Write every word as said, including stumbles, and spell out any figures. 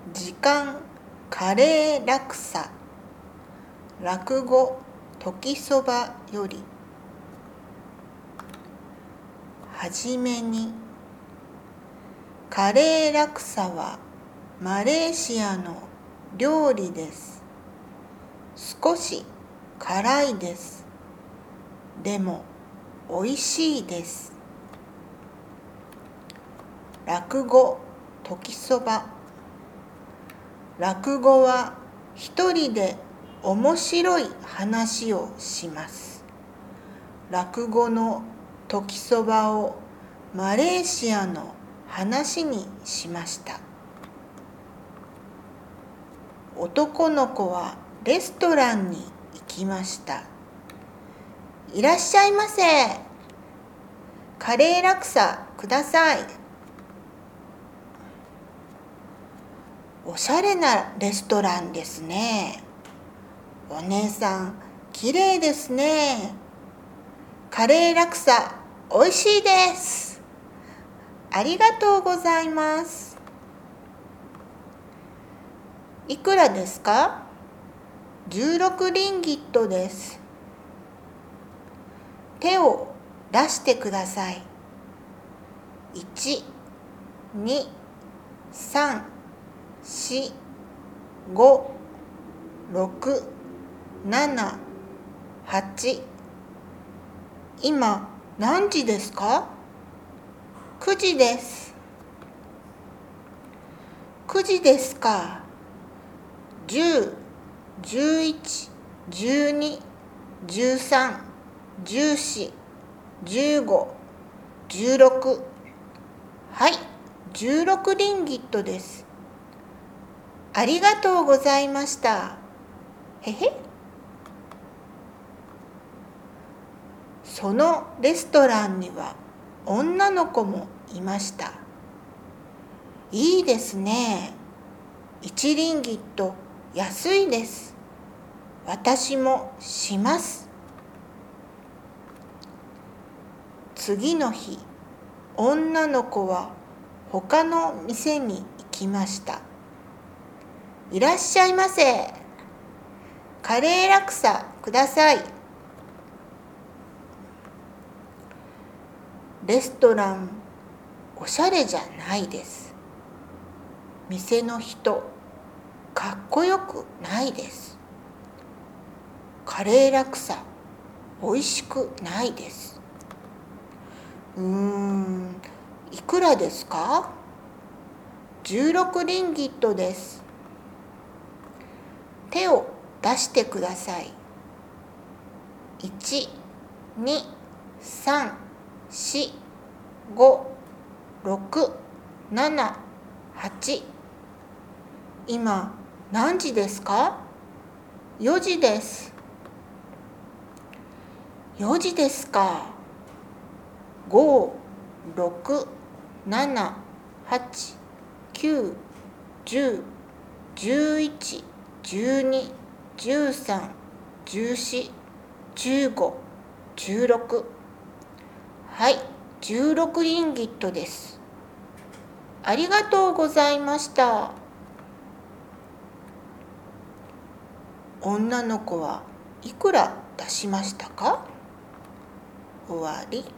時間カレー落差。落語時そばより。はじめに、カレーラクサはマレーシアの料理です。少し辛いです。でもおいしいです。落語時そば。落語は一人で面白い話をします。落語の時そばをマレーシアの話にしました。男の子はレストランに行きました。いらっしゃいませ。カレーラクサください。おしゃれなレストランですね。お姉さん、きれいですね。カレーラクサ、おいしいです。ありがとうございます。いくらですか？じゅうろくリンギットです。手を出してください。いち、に、さん、し、ご、ろく、なな、はち。今何時ですか？くじです。くじですか。じゅう、じゅういち、じゅうに、じゅうさん、じゅうよん、じゅうご、じゅうろく。はい、じゅうろくリンギットです。ありがとうございました。へへ。そのレストランには女の子もいました。いいですね。いちリンギット安いです。私もします。次の日、女の子は他の店に行きました。いらっしゃいませ。カレーラクサください。レストラン、おしゃれじゃないです。店の人、かっこよくないです。カレーラクサ、おいしくないです。うーん、いくらですか？じゅうろくリンギットです。手を出してください。いち、に、さん、し、ご、ろく、なな、はち。今何時ですか？よじです。よじですか。ご、ろく、なな、はち、きゅう、じゅう、じゅういち、じゅうに、じゅうさん、じゅうよん、じゅうご、じゅうろく。はい、じゅうろくリンギットです。ありがとうございました。女の子はいくら出しましたか？終わり。